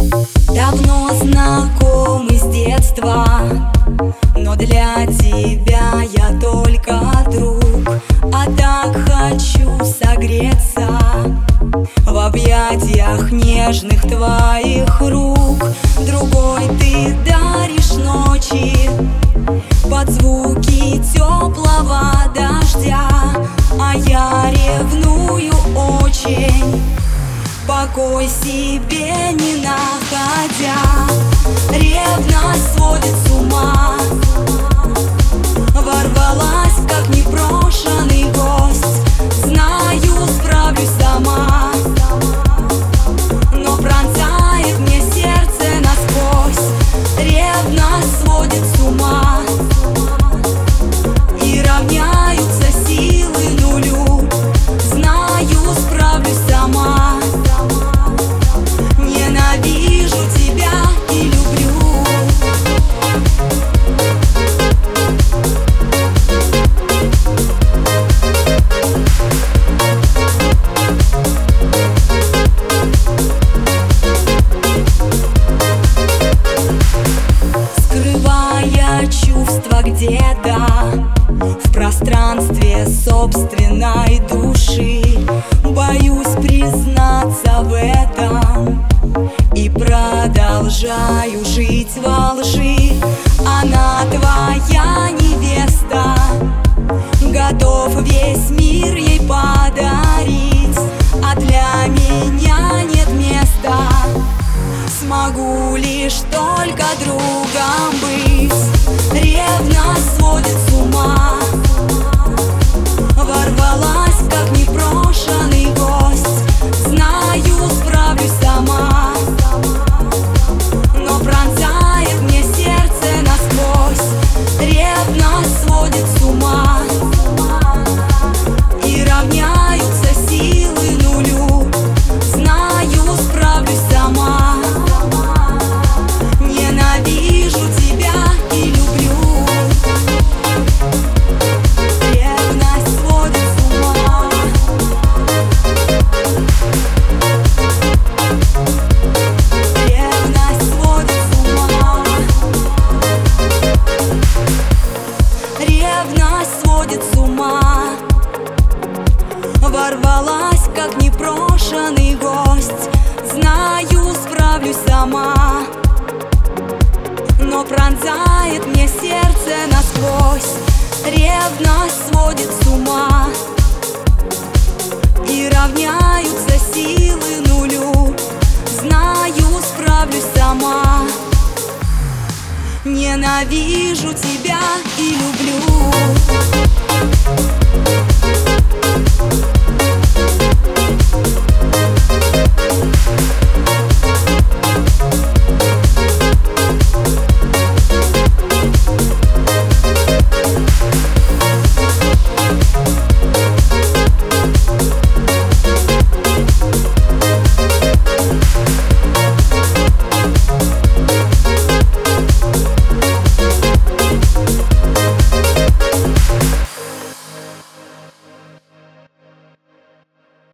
Давно знакомы с детства, но для тебя я только друг. А так хочу согреться в объятиях нежных твоих рук. Другой ты даришь ночи под звуки теплого дождя, а я ревную очень, покой себе не находя. Ревность сводит с ума, ворвалась, как непрошенный гость. Знаю, справлюсь сама, но пронзает мне сердце насквозь. Ревность сводит с ума, и равняются силы нулю. Знаю, справлюсь сама, ненавижу тебя и люблю. Скрывая чувства где-то в пространстве собственной души, боюсь признаться в этом и продолжаю жить во лжи. Она твоя невеста, готов весь мир ей подарить, а для меня нет места. Смогу лишь только другом быть. Ревность сводит с ума, ворвалась, как непрошенный гость. Знаю, справлюсь сама, но пронзает мне сердце насквозь. Ревность сводит с ума, и равняются силы нулю. Знаю, справлюсь сама, ненавижу тебя и люблю. Ревность сводит с ума, ревность сводит с ума, ревность сводит с ума. Ворвалась, как непрошенный гость. Знаю, справлюсь сама, но пронзает мне сердце насквозь. Ревность сводит с ума, и равняются силы нулю. Знаю, справлюсь сама, ненавижу тебя и люблю.